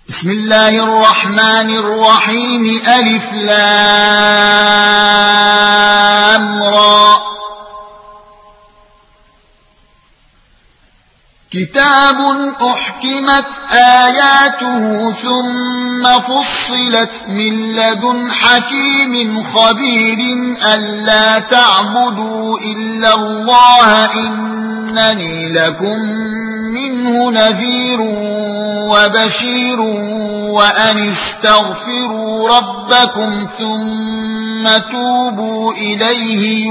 بسم الله الرحمن الرحيم ألف لام را كتاب أحكمت آياته ثم فصلت من لدن حكيم خبير ألا تعبدوا إلا الله إنني لكم منه نذير وبشير وأن استغفروا ربكم ثم توبوا إليه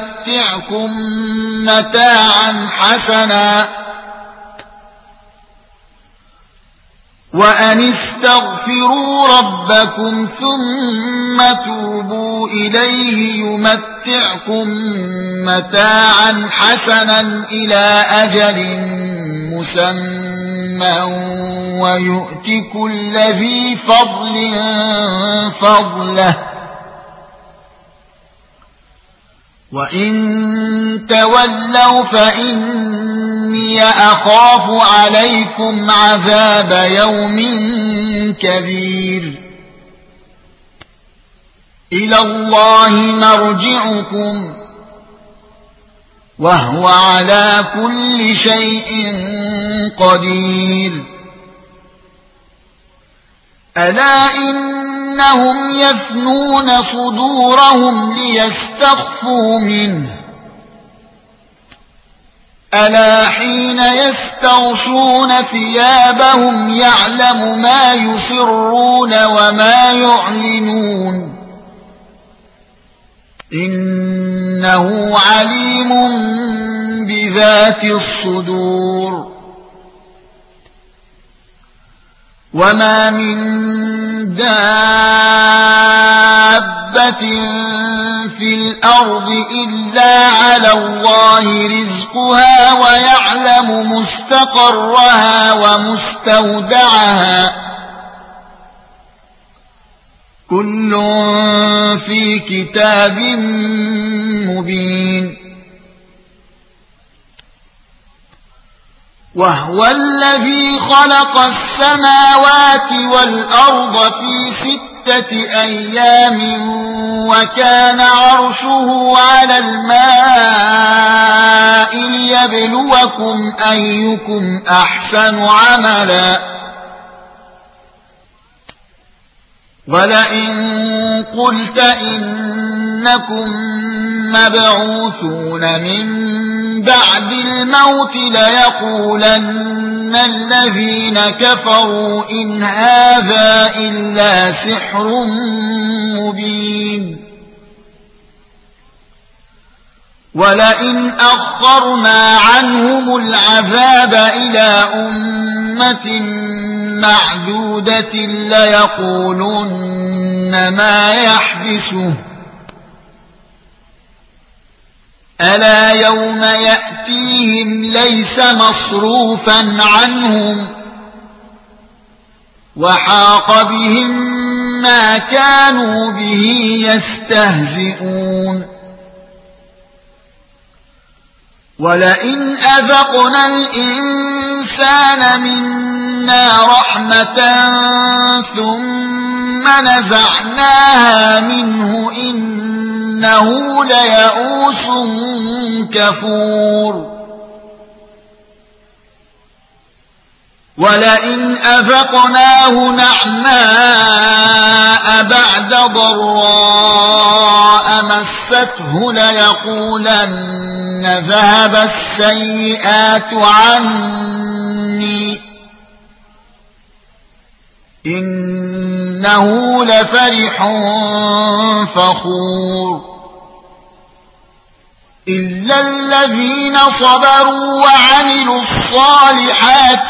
يمتعكم متاعا حسنا إلى أجل مسمى ويؤت كل ذي فضل فضله وإن تولوا فإني أخاف عليكم عذاب يوم كبير إلى الله مرجعكم وهو على كل شيء قدير ألا إنهم يثنون صدورهم ليستخفوا منه ألا حين يستغشون ثيابهم يعلم ما يسرون وما يعلنون إنه عليم بذات الصدور وما من دابة في الأرض إلا على الله رزقها ويعلم مستقرها ومستودعها كل في كتاب مبين وهو الذي خلق السماوات والأرض في 6 أيام وكان عرشه على الماء ليبلوكم أيكم أحسن عملا ولئن قلت إنكم مبعوثون من بعد الموت ليقولن الذين كفروا إن هذا إلا سحر مبين ولئن أخرنا عنهم العذاب إلى أمة معدودة ليقولن ما يحبسه ألا يوم يأتيهم ليس مصروفا عنهم وحاق بهم ما كانوا به يستهزئون ولئن أذقنا الإنسان منا رحمة ثم نزعناها منه إنه ليئوس كفور ولئن أذقناه نعماء بعد ضراء مسته ليقولن ذهب السيئات عني إنه لفرح فخور إلا الذين صبروا وعملوا الصالحات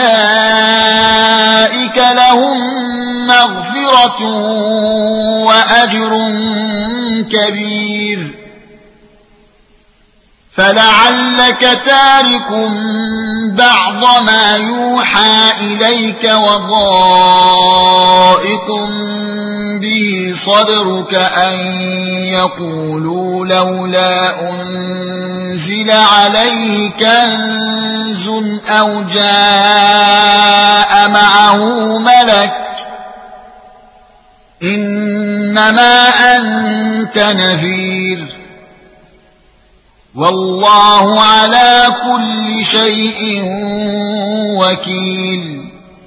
أولئك لهم مغفرة وأجر كبير فلعلك تارك بعض ما يوحى إليك وضائق به صدرك أن يقولوا لولا أنزل عليه كنز أو جاء معه ملك إنما أنت نذير والله على كل شيء وكيل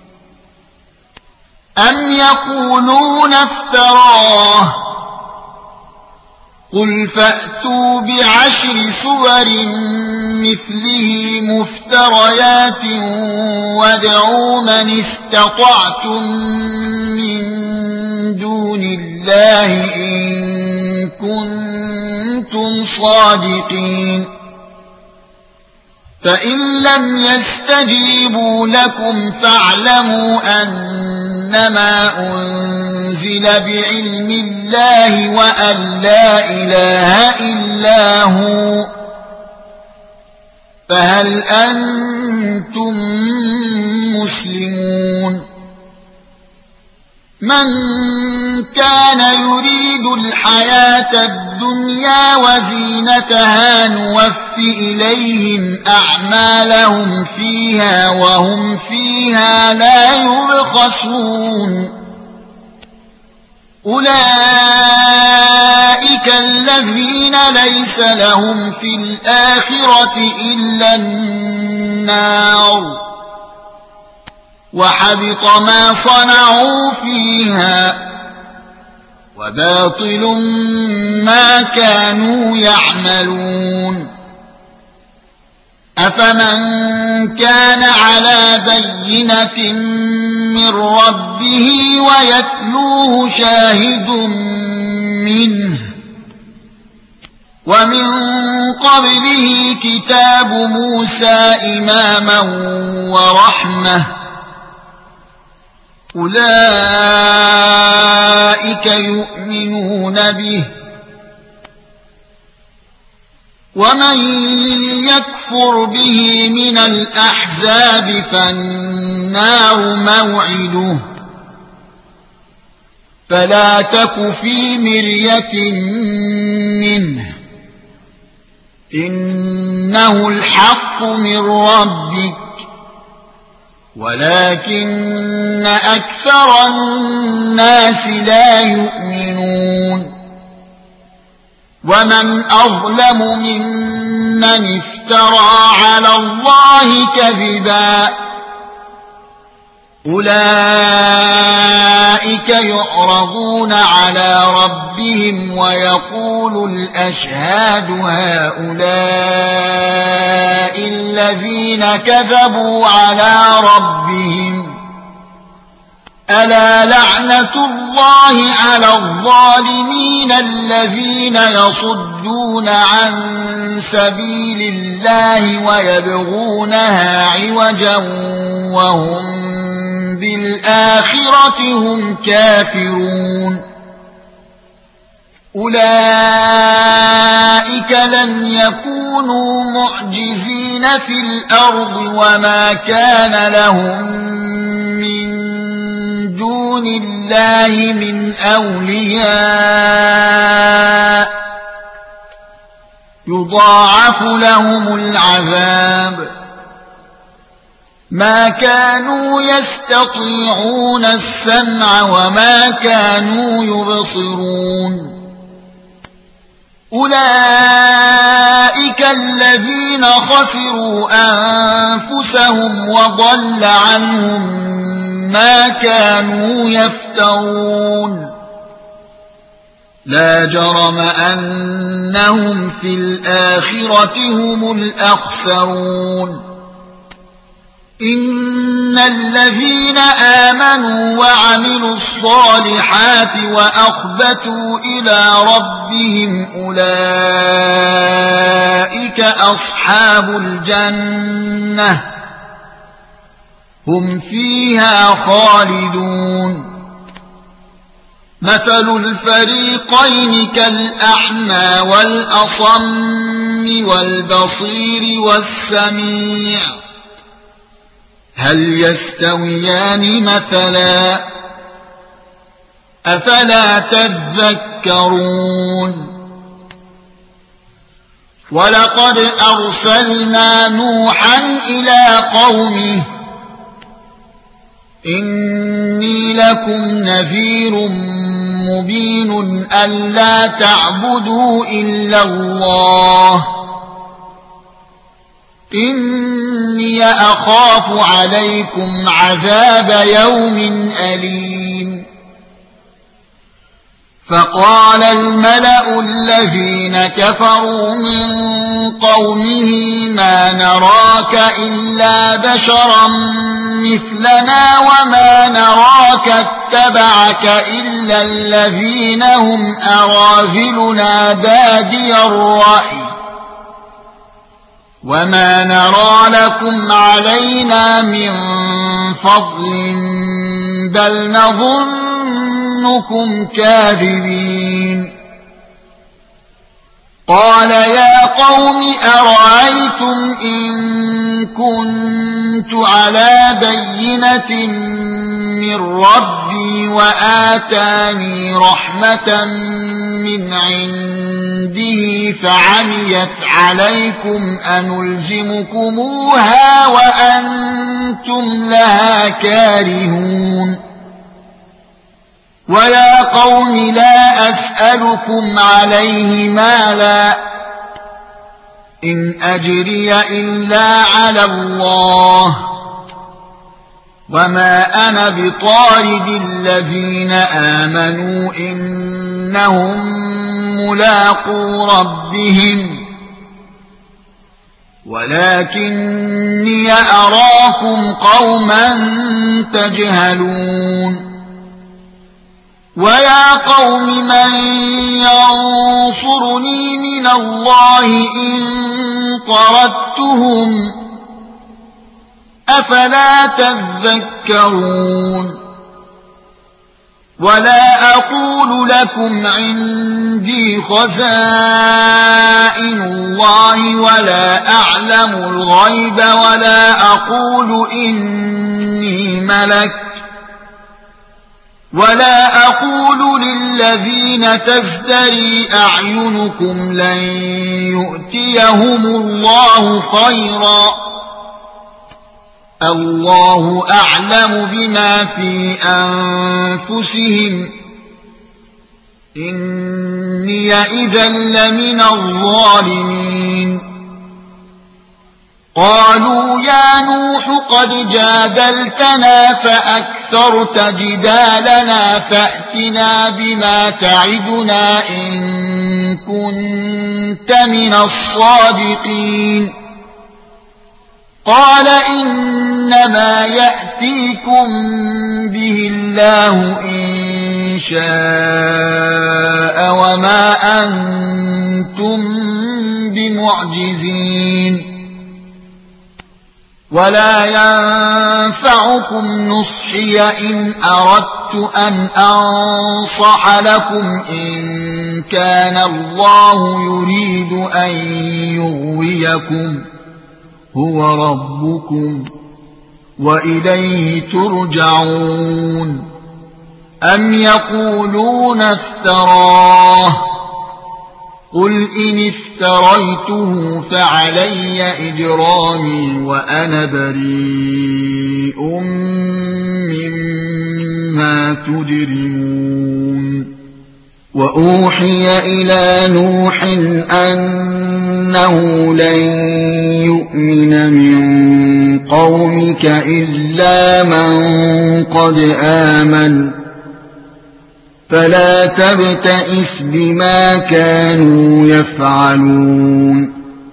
أم يقولون افتراه قل فأتوا بعشر سور مثله مفتريات وادعوا من استطعتم من دون الله إن كنتم صادقين فإن لم يستجيبوا لكم فاعلموا أنما أنزل بعلم الله وأن لا إله إلا هو فهل أنتم مسلمون من كان يريد الحياة الدنيا وزينتها نوف إليهم أعمالهم فيها وهم فيها لا يبخسون أولئك الذين ليس لهم في الآخرة إلا النار وحبط ما صنعوا فيها وباطل ما كانوا يعملون أفمن كان على بينة من ربه ويتلوه شاهد منه ومن قبله كتاب موسى إماما ورحمة أولئك يؤمنون به ومن يكفر به من الأحزاب فالنار موعده فلا تك في مرية منه إنه الحق من ربك ولكن أكثر الناس لا يؤمنون ومن أظلم ممن افترى على الله كذبا أولئك يعرضون على ربهم ويقول الأشهاد هؤلاء الذين كذبوا على ربهم ألا لعنة الله على الظالمين الذين يصدون عن سبيل الله ويبغونها عوجا وهم بالآخرة هم كافرون أولئك لم يكونوا معجزين في الأرض وما كان لهم من دون الله من أولياء يضاعف لهم العذاب ما كانوا يستطيعون السمع وما كانوا يبصرون أولئك الذين خسروا أنفسهم وضل عنهم ما كانوا يفترون لا جرم أنهم في الآخرة هم الأخسرون إن الذين آمنوا وعملوا الصالحات وأخبتوا إلى ربهم أولئك أصحاب الجنة هم فيها خالدون مثل الفريقين كالأعمى والأصم والبصير والسميع هل يستويان مثلا أفلا تذكرون ولقد أرسلنا نوحا إلى قومه إني لكم نذير مبين ألا تعبدوا إلا الله إني أخاف عليكم عذاب يوم أليم فقال الملأ الذين كفروا من قومه ما نراك إلا بشرا مثلنا وما نراك اتبعك إلا الذين هم أراذلنا بادي الرأي وما نرى لكم علينا من فضل بل نظنكم كاذبين قال يا قوم أرأيتم إن كنت على بينة من ربي وآتاني رحمة من عنده فعميت عليكم أنلزمكموها وأنتم لها كارهون ويا قوم لا أسألكم عليه مالا إن أجري إلا على الله وما أنا بطارد الذين آمنوا إنهم ملاقو ربهم ولكني أراكم قوما تجهلون ويا قوم من ينصرني من الله إن طردتهم أفلا تذكرون ولا أقول لكم عندي خزائن الله ولا أعلم الغيب ولا أقول إني ملك ولا أقول للذين تزدري أعينكم لن يؤتيهم الله خيرا الله أعلم بما في أنفسهم إني إذا لمن الظالمين قالوا يا نوح قد جادلتنا فأكثرت جدالنا فأتنا بما تعدنا إن كنت من الصادقين قال إنما يأتيكم به الله إن شاء وما أنتم بمعجزين ولا ينفعكم نصحي إن أردت أن أنصح لكم إن كان الله يريد أن يغويكم هو ربكم وإليه ترجعون أم يقولون افتراه قل إن افتريته فعلي إجرامي وأنا بريء مما تجرمون وأوحي إلى نوح أنه لن يؤمن من قومك إلا من قد آمن فلا تبتئس بما كانوا يفعلون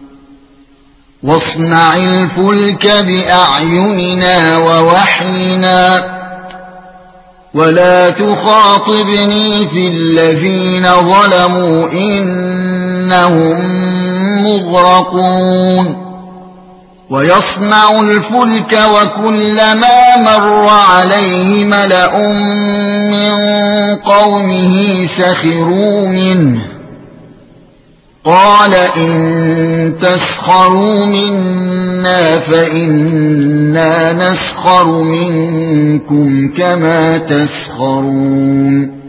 واصنع الفلك بأعيننا ووحينا ولا تخاطبني في الذين ظلموا إنهم مغرقون ويصنع الفلك وكلما مر عليه ملأ من قومه سخروا منه قال إن تسخروا منا فإنا نسخر منكم كما تسخرون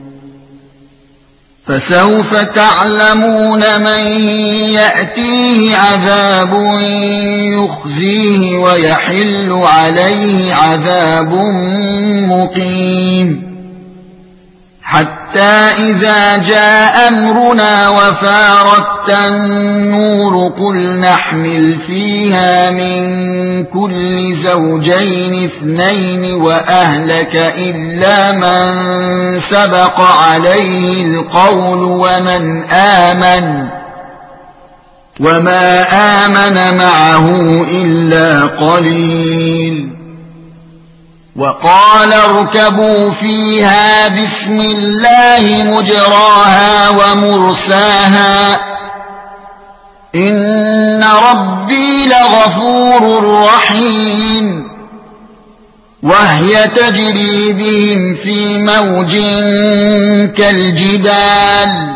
فسوف تعلمون من يأتيه عذاب يخزيه ويحل عليه عذاب مقيم حتى إذا جاء أمرنا وفارت النور قل نحمل فيها من كل زوجين 2 وأهلك إلا من سبق عليه القول وما آمن معه إلا قليل وقال اركبوا فيها بسم الله مجراها ومرساها إن ربي لغفور رحيم وهي تجري بهم في موج كالجبال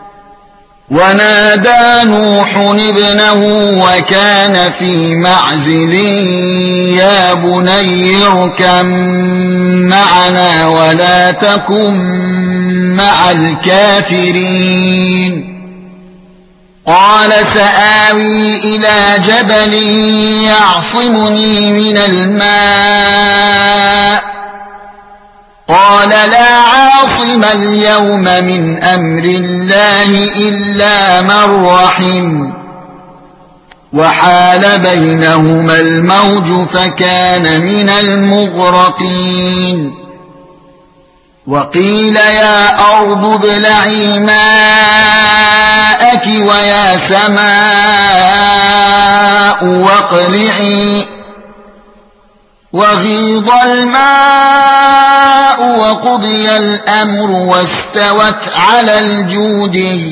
ونادى نوح ابنه وكان في معزل يا بني اركب معنا ولا تكن مع الكافرين قال سآوي إلى جبل يعصمني من الماء قال لا عاصم اليوم من أمر الله إلا من رحم وحال بينهما الموج فكان من المغرقين وقيل يا أرض ابلعي ماءك ويا سماء واقلعي وغيض الماء وقضي الأمر واستوت على الجودي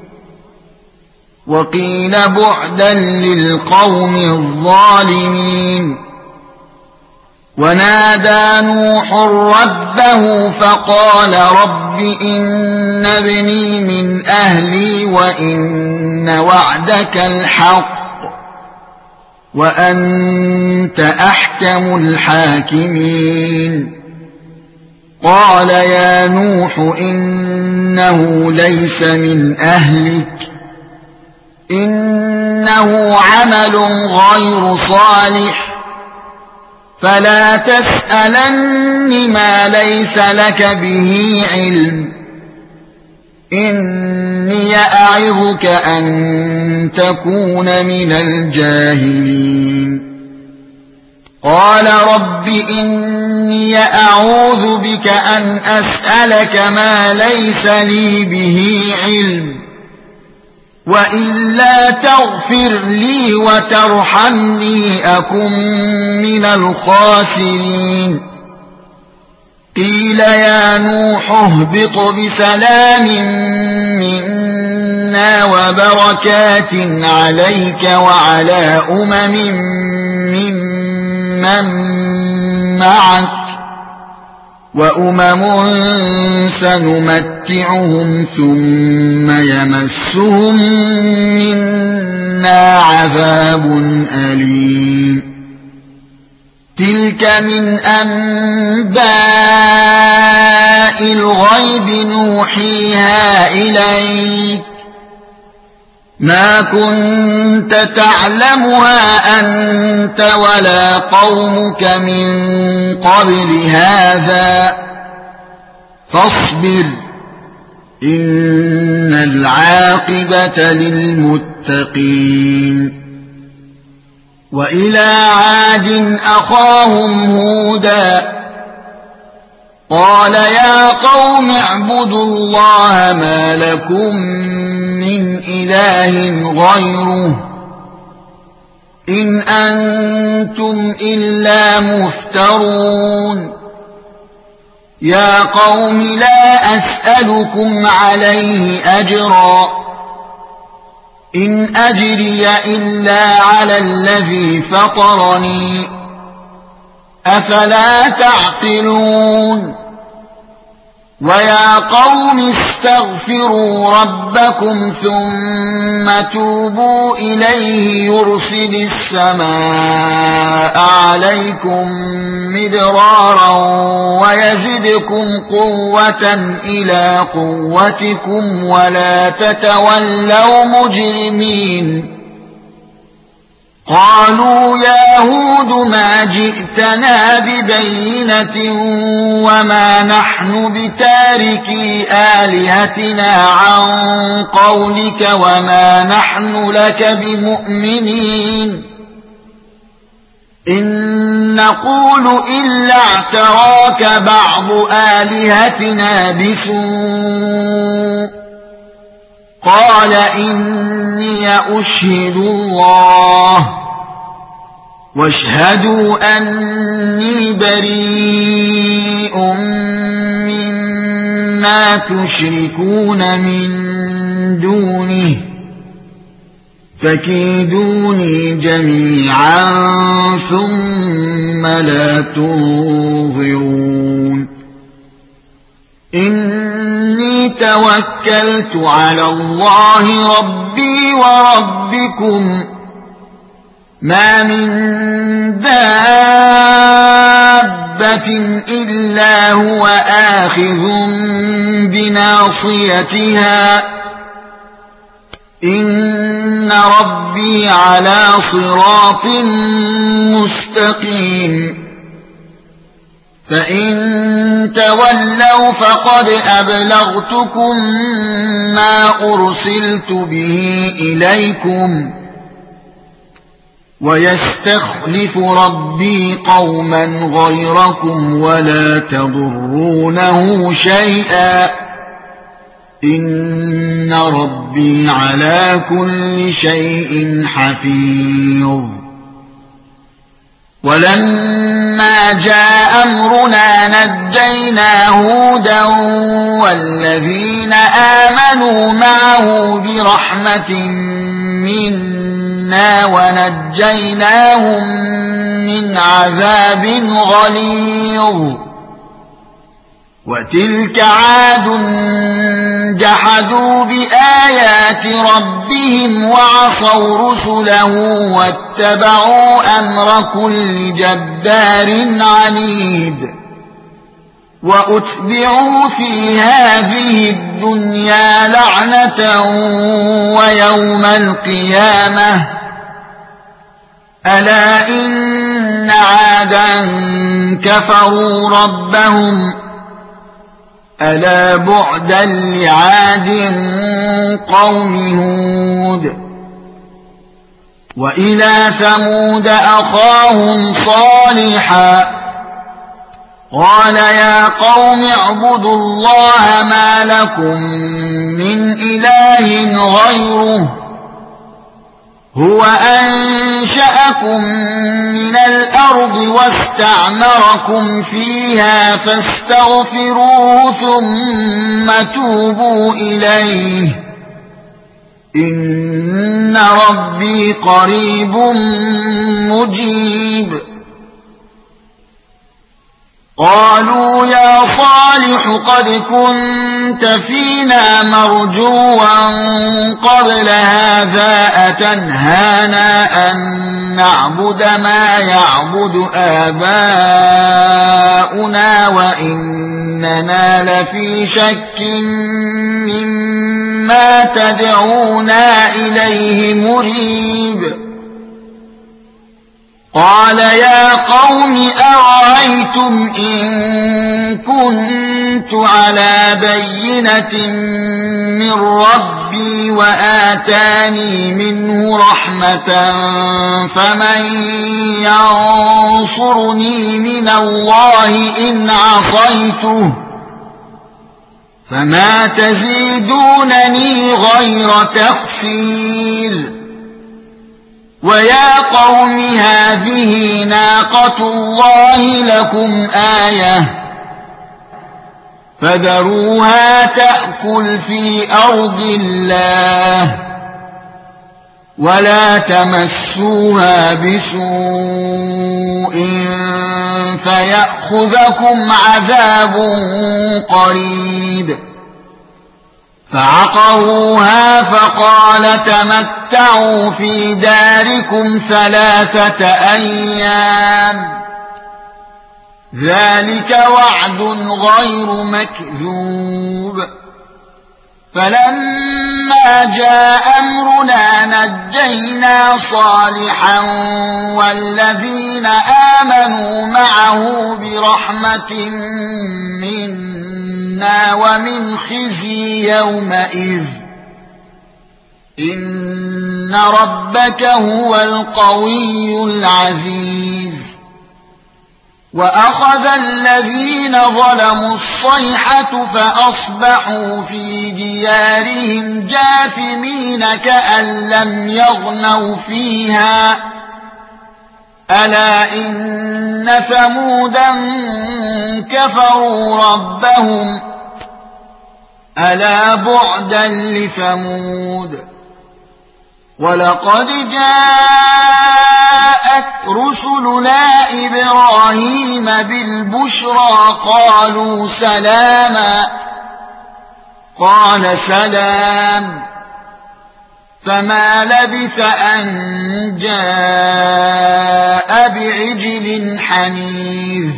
وقيل بعدا للقوم الظالمين ونادى نوح ربه فقال رب إن ابني من أهلي وإن وعدك الحق وأنت أحكم الحاكمين قال يا نوح إنه ليس من أهلك إنه عمل غير صالح فلا تسألن ما ليس لك به علم إني أعظك أن تكون من الجاهلين قال رب إني أعوذ بك أن أسألك ما ليس لي به علم وإلا تغفر لي وترحمني أكن من الخاسرين قيل يا نوح اهبط بسلام منا وبركات عليك وعلى ممن معك وأمم سنمتعهم ثم يمسهم منا عذاب أليم تلك من أنباء الغيب نوحيها إليك ما كنت تعلمها أنت ولا قومك من قبل هذا فاصبر إن العاقبة للمتقين وإلى عاد أخاهم هودا قال يا قوم اعبدوا الله ما لكم من إله غيره إن أنتم إلا مفترون يا قوم لا أسألكم عليه أجرا إن أجري إلا على الذي فطرني أفلا تعقلون ويا قوم استغفروا ربكم ثم توبوا إليه يرسل السماء عليكم مدرارا ويزدكم قوة إلى قوتكم ولا تتولوا مجرمين قالوا يا هود ما جئتنا ببينة وما نحن بتاركي آلهتنا عن قولك وما نحن لك بمؤمنين إن نقول إلا اعتراك بعض آلهتنا بسوء قال إني أشهد الله واشهدوا أني بريء مما تشركون من دونه فكيدوني جميعا ثم لا تنظرون إني توكلت على الله ربي وربكم ما من دابة إلا هو آخذ بناصيتها إن ربي على صراط مستقيم فإن تولوا فقد أبلغتكم ما أرسلت به إليكم ويستخلف ربي قوما غيركم ولا تضرونه شيئا إن ربي على كل شيء حفيظ ولما جاء أمرنا نجينا هودا والذين آمنوا معه برحمة منا ونجيناهم من عذاب غليظ وتلك عاد جحدوا بآيات ربهم وعصوا رسله واتبعوا أمر كل جبار عنيد وأتبعوا في هذه الدنيا لعنة ويوم القيامة ألا إن عادا كفروا ربهم ألا بعدا لعاد قوم هود وإلى ثمود أخاهم صالحا قال يا قوم اعبدوا الله ما لكم من إله غيره هو أنشأكم من الأرض واستعمركم فيها فاستغفروه ثم توبوا إليه إن ربي قريب مجيب قالوا يا صالح قد كنت فينا مرجوا قبل هذا أتنهانا أن نعبد ما يعبد آباؤنا وإننا لفي شك مما تدعونا إليه مريب قال يا قوم أرأيتم إن كنت على بينة من ربي وآتاني منه رحمة فمن ينصرني من الله إن عصيته فما تزيدونني غير تخسير ويا قوم هذه ناقة الله لكم آية فذروها تأكل في أرض الله ولا تمسوها بسوء فيأخذكم عذاب قريب فعقروها فقال تمتعوا في داركم 3 أيام ذلك وعد غير مكذوب فلما جاء أمرنا نجينا صالحا والذين آمنوا معه برحمة منا ومن خزي يومئذ إن ربك هو القوي العزيز وأخذ الذين ظلموا الصيحة فأصبحوا في ديارهم جاثمين كأن لم يغنوا فيها ألا إن ثمودا كفروا ربهم ألا بعدا لثمود ولقد جاءت رسلنا إبراهيم بالبشرى قالوا سلاما قال سلام فما لبث أن جاء بعجل حنيذ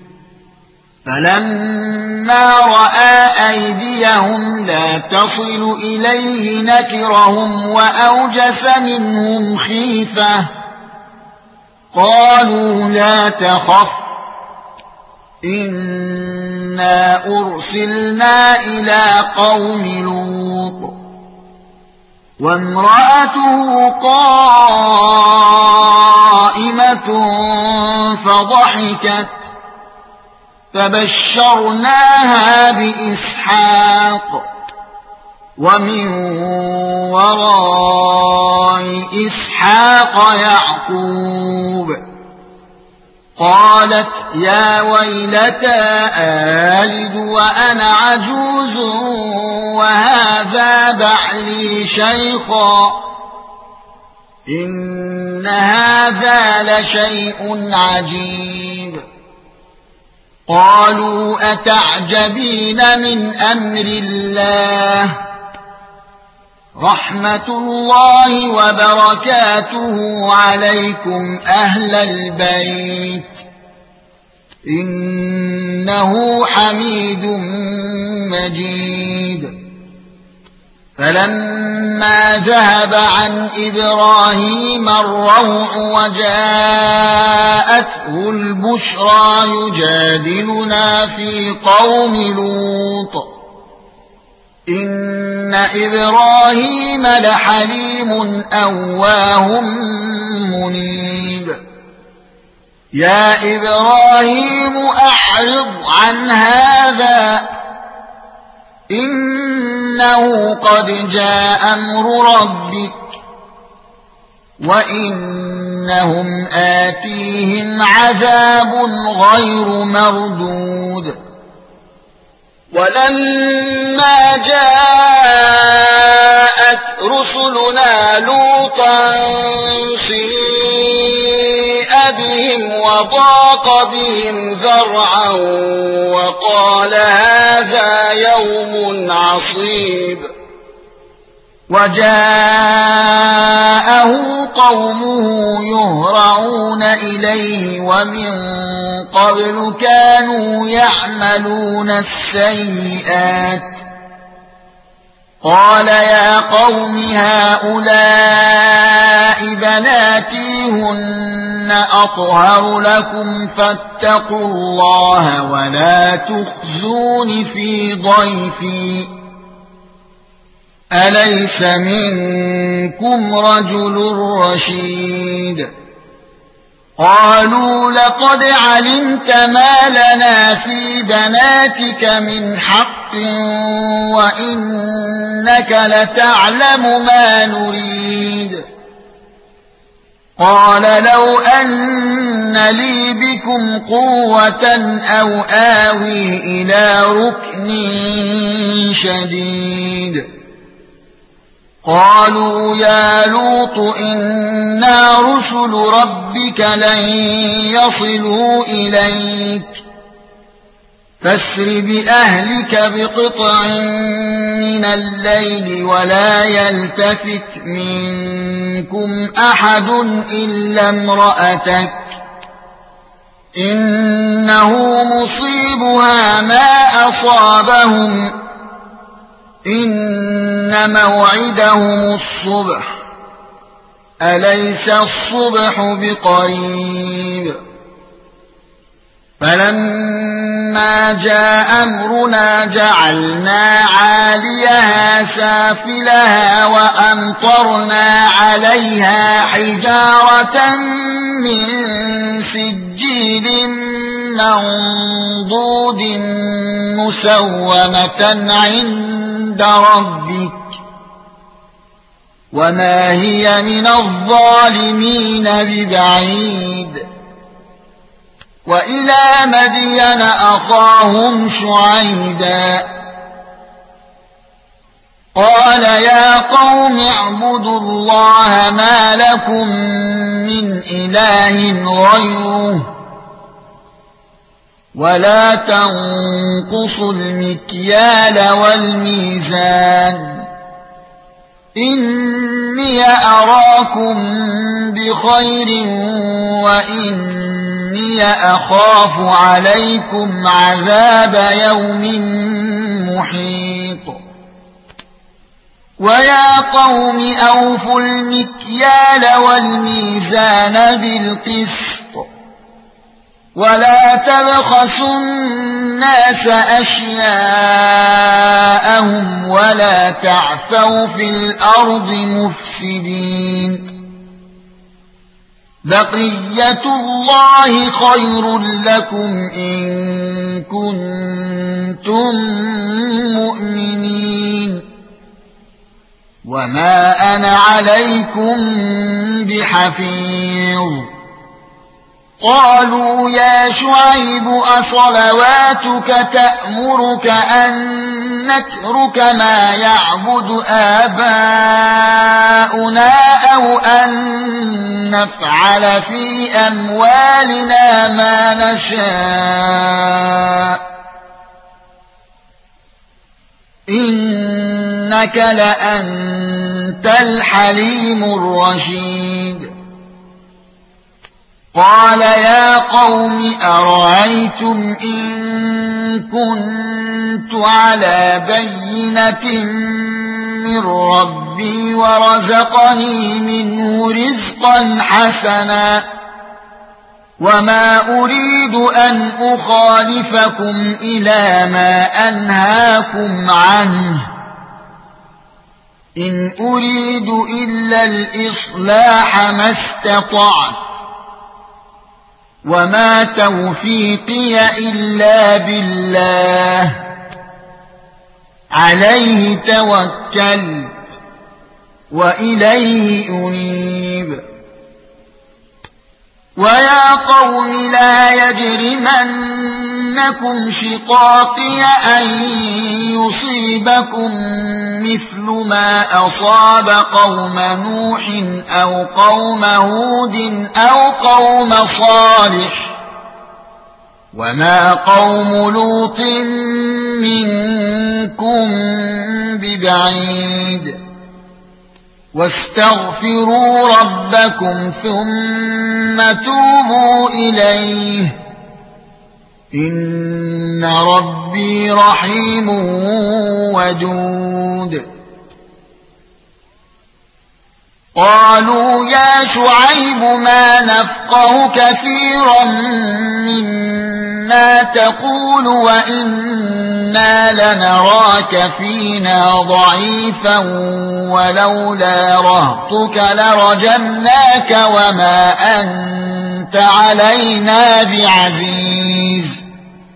فلما رأى أيديهم لا تصل إليه نكرهم وأوجس منهم خيفة قالوا لا تخف إنا أرسلنا إلى قوم لوط وامرأته قائمة فضحكت فبشرناها بإسحاق ومن وراء إسحاق يعقوب قالت يا ويلتى آلد وأنا عجوز وهذا بعلي شيخا إن هذا لشيء عجيب قالوا أتعجبين من أمر الله رحمة الله وبركاته عليكم أهل البيت إنه حميد مجيد فلما ذهب عن إبراهيم الروع وجاءته البشرى يجادلنا في قوم لوط إن إبراهيم لحليم أواه منيب يا إبراهيم أعرض عن هذا إنه قد جاء أمر ربك وإنهم آتيهم عذاب غير مردود ولما جاءت رسلنا لوطا سيء بهم وضاق بهم ذرعا وقال هذا يوم عصيب وجاءه قومه يهرعون إليه ومن قبل كانوا يعملون السيئات قال يا قوم هؤلاء بناتي هن أطهر لكم فاتقوا الله ولا تخزون في ضيفي أليس منكم رجل رشيد قالوا لقد علمت ما لنا في بناتك من حق وإنك لتعلم ما نريد قال لو أن لي بكم قوة أو آوي إلى ركن شديد قالوا يا لوط إنا رسل ربك لن يصلوا إليك فاسر بأهلك بقطع من الليل ولا يلتفت منكم أحد إلا امرأتك إنه مصيبها ما أصابهم إن موعدهم الصبح أليس الصبح بقريب فلما جاء أمرنا جعلنا عاليها سافلها وأمطرنا عليها حجارة من سجيل منضود مسومة عند ربك وما هي من الظالمين ببعيد وإلى مدين أخاهم شعيبا قال يا قوم اعبدوا الله ما لكم من إله غيره ولا تنقصوا المكيال والميزان إني أراكم بخير وإني أخاف عليكم عذاب يوم محيط ويا قوم أوفوا المكيال والميزان بالقسط ولا تبخسوا الناس أشياءهم ولا تعثوا في الأرض مفسدين بقية الله خير لكم إن كنتم مؤمنين وما أنا عليكم بحفيظ قالوا يا شعيب أصلواتك تأمرك أن نترك ما يعبد آباؤنا أو أن نفعل في أموالنا ما نشاء إنك لأنت الحليم الرشيد قال يا قوم أرأيتم إن كنت على بينة من ربي ورزقني منه رزقا حسنا وما أريد أن أخالفكم إلى ما أنهاكم عنه إن أريد إلا الإصلاح ما استطعت وما توفيقي إلا بالله عليه توكلت وإليه أنيب ويا قوم لا يجرمنكم شقاقي أن يصيبكم مثل ما أصاب قوم نوح أو قوم هود أو قوم صالح وما قوم لوط منكم ببعيد واستغفروا ربكم ثم توبوا إليه إن ربي رحيم ودود قالوا يا شعيب ما نفقه كثيرا مما تقول وإنا لنراك فينا ضعيفا ولولا رهطك لرجمناك وما أنت علينا بعزيز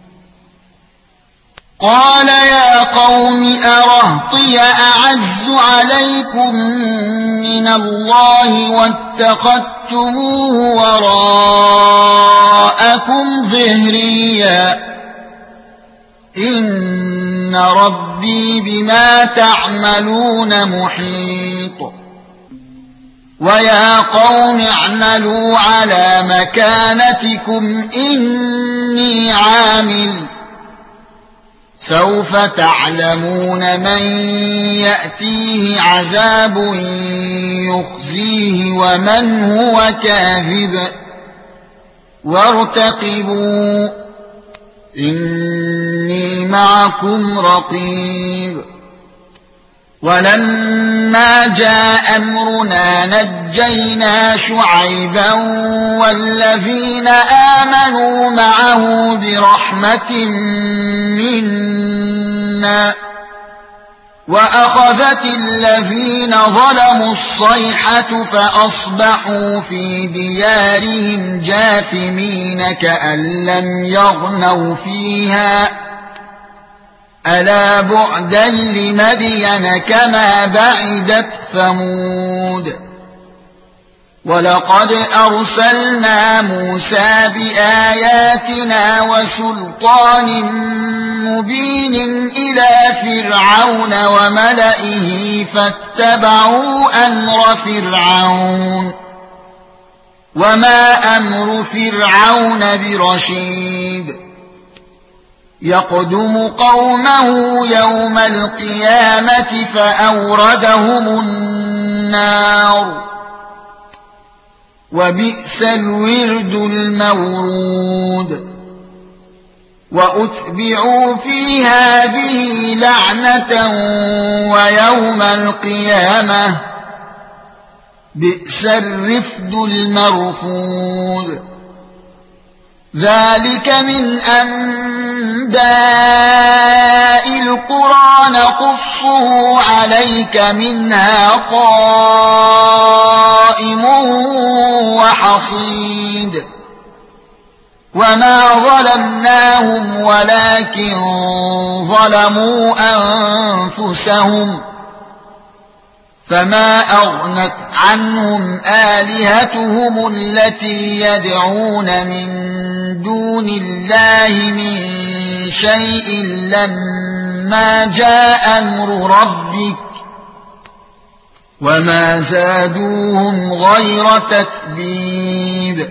قال يا قوم أرهطي أعز عليكم من الله واتخذتموه وراءكم ظهريا إن ربي بما تعملون محيط ويا قوم اعملوا على مكانتكم إني عامل سوف تعلمون من يأتيه عذاب يخزيه ومن هو كاذب وارتقبوا إني معكم رقيب ولما جاء أمرنا نجينا شعيبا والذين آمنوا معه برحمة منا وأخذت الذين ظلموا الصيحة فأصبحوا في ديارهم جاثمين كأن لم يغنوا فيها ألا بعدا لمدين كما بعدت ثمود ولقد أرسلنا موسى بآياتنا وسلطان مبين إلى فرعون وملئه فاتبعوا أمر فرعون وما أمر فرعون برشيد يقدم قومه يوم القيامة فأوردهم النار وبئس الورد المورود وأتبعوا في هذه لعنة ويوم القيامة بئس الرفد المرفود ذلك من أنباء القرى نقصه عليك منها قائم وحصيد وما ظلمناهم ولكن ظلموا أنفسهم فما أغنت عنهم آلهتهم التي يدعون من دون الله من شيء لما جاء أمر ربك وما زادوهم غير تتبيب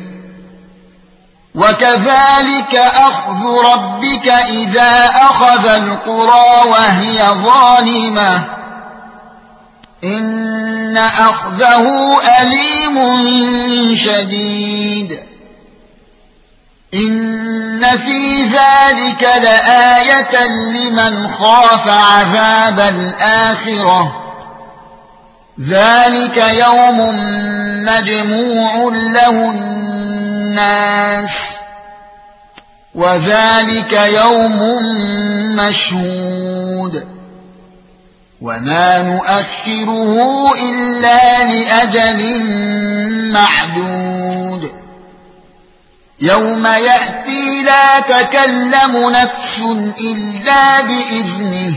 وكذلك أخذ ربك إذا أخذ القرى وهي ظالمة إن أخذه أليم شديد إن في ذلك لآية لمن خاف عذاب الآخرة ذلك يوم مجموع له الناس وذلك يوم مشهود وما نؤخره إلا لأجل معدود يوم يأتي لا تكلم نفس إلا بإذنه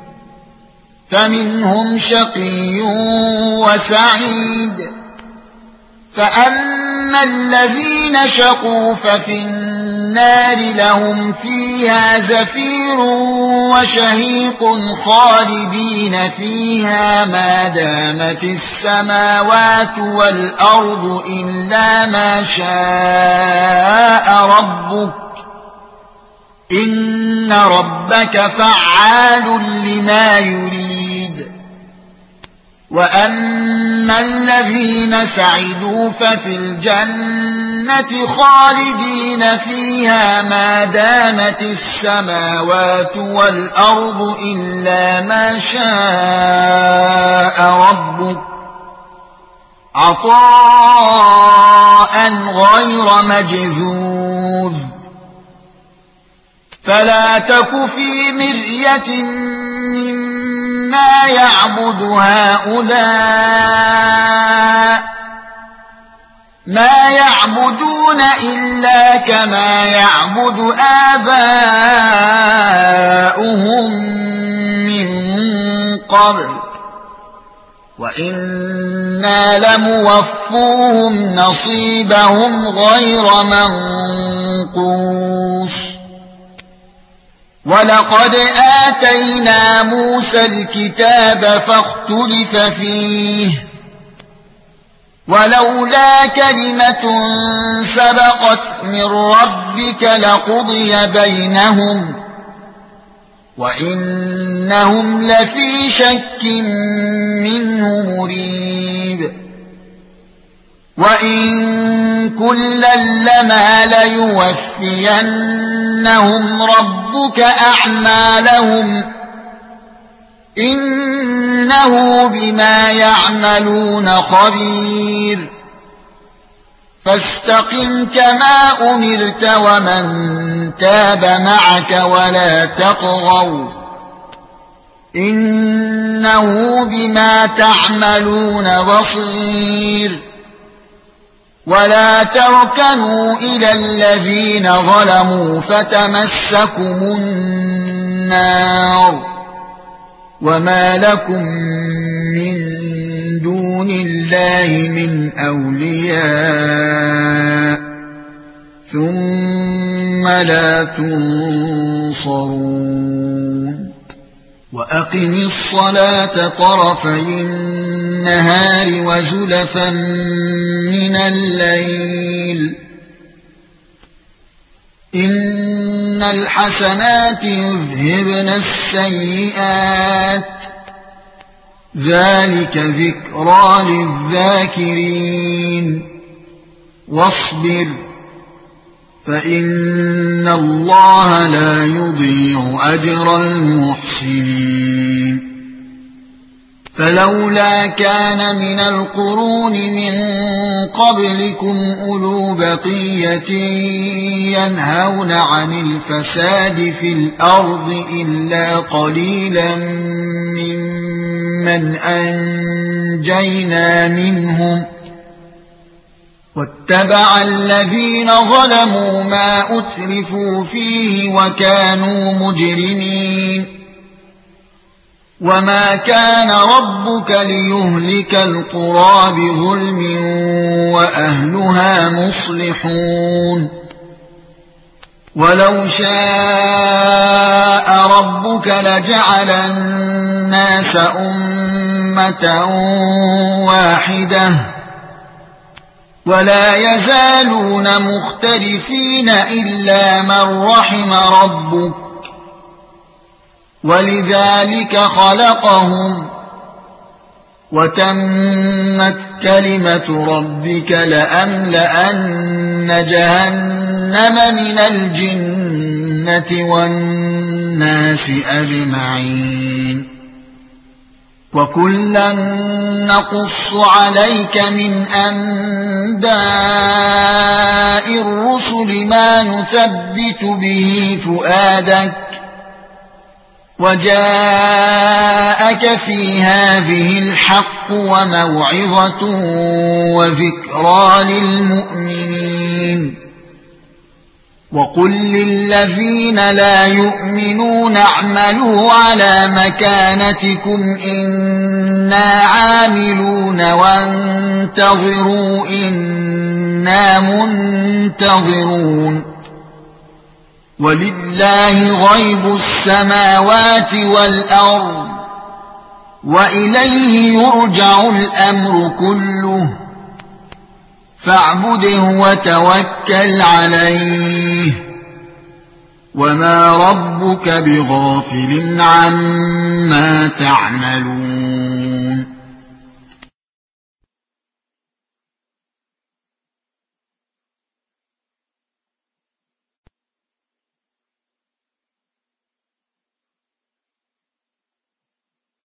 فمنهم شقي وسعيد فأما الذين شقوا ففي النار لهم فيها زفير وشهيق خالدين فيها ما دامت السماوات والأرض إلا ما شاء ربك إن ربك فعال لما يريد وأما الذين سعدوا ففي الجنة خالدين فيها ما دامت السماوات والأرض إلا ما شاء ربك عطاء غير مجذوذ فلا تك في مرية مما يعبد هؤلاء ما يعبدون إلا كما يعبد آباؤهم من قبل وإنا لموفوهم نصيبهم غير منقوص ولقد آتينا موسى الكتاب فاختلف فيه ولولا كلمة سبقت من ربك لقضي بينهم وإنهم لفي شك منه مريب وإن كلا لما ليوفينهم ربك أعمالهم إنه إنه بما يعملون خبير فاستقم كما أمرت ومن تاب معك ولا تطغوا إنه بما تعملون بصير ولا تركنوا إلى الذين ظلموا فتمسكم النار وما لكم من دون الله من أولياء ثم لا تنصرون وأقم الصلاة طرفي النهار وزلفا من الليل إن الحسنات يذهبن السيئات ذلك ذكرى للذاكرين واصبر فإن الله لا يضيع أجر المحسنين فلولا كان من القرون من قبلكم أولو بقية ينهون عن الفساد في الأرض إلا قليلا ممن أنجينا منهم واتبع الذين ظلموا ما أترفوا فيه وكانوا مجرمين وما كان ربك ليهلك القرى بظلم وأهلها مصلحون ولو شاء ربك لجعل الناس أمة واحدة ولا يزالون مختلفين إلا من رحم ربك ولذلك خلقهم وتمت كلمة ربك لأملأن جهنم من الجنة والناس أجمعين وكلا نقص عليك من أنباء الرسل ما نثبت به فؤادك وجاءك في هذه الحق وموعظة وذكرى للمؤمنين وقل للذين لا يؤمنون اعملوا على مكانتكم إنا عاملون وانتظروا إنا منتظرون ولله غيب السماوات والأرض وإليه يرجع الأمر كله فاعبده وتوكل عليه وما ربك بغافل عما تعملون